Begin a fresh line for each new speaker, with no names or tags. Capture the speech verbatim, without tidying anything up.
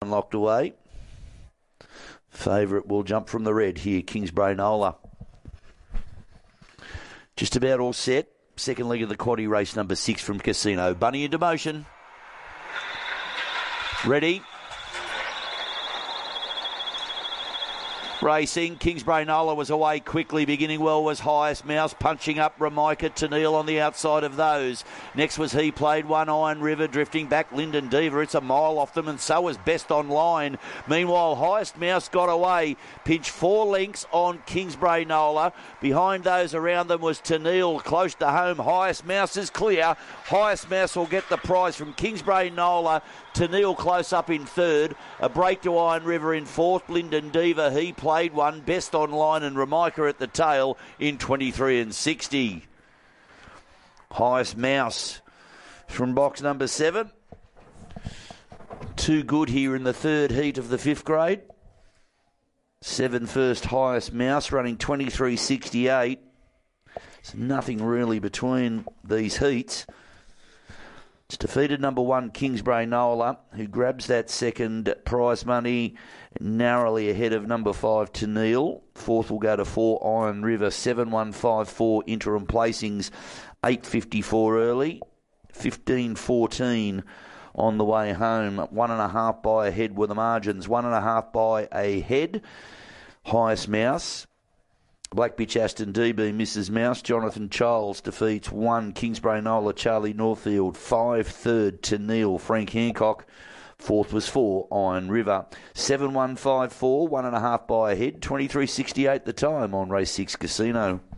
locked away. Favourite will jump from the red here, Kingsbury Nola. Just about all set. Second leg of the quaddie race number six from Casino. Bunny into motion. Ready. Racing. Kingsbury Nola was away quickly. Beginning well was Highest Mouse. Punching up Ramika Tennille on the outside of those. Next was He Played One, Iron River. Drifting back Linden Diva. It's a mile off them, and so was Best Online. Meanwhile, Highest Mouse got away. Pinched four lengths on Kingsbury Nola. Behind those around them was Tennille. Close to home. Highest Mouse is clear. Highest Mouse will get the prize from Kingsbury Nola. Tennille close up in third. A break to Iron River in fourth. Linden Diva, He Played One. Best Online and Ramika at the tail in twenty-three and sixty. Highest Mouse from box number seven. Too good here in the third heat of the fifth grade. Seven first Highest Mouse running twenty-three sixty-eight. There's nothing really between these heats. It's defeated number one, Kingsbury Nola, who grabs that second prize money narrowly ahead of number five, Tennille. Fourth will go to four, Iron River. seven one five four interim placings, eight fifty-four early, fifteen fourteen on the way home. One and a half by ahead were the margins. One and a half by ahead. Highest Mouse. Black Bitch Aston D B, Missus Mouse. Jonathan Charles defeats one, Kingsbury Nola, Charlie Northfield. Five, third, Tennille, Frank Hancock. Fourth was four, Iron River. seven one five four, one and a half by ahead. twenty-three sixty-eight the time on Race six Casino.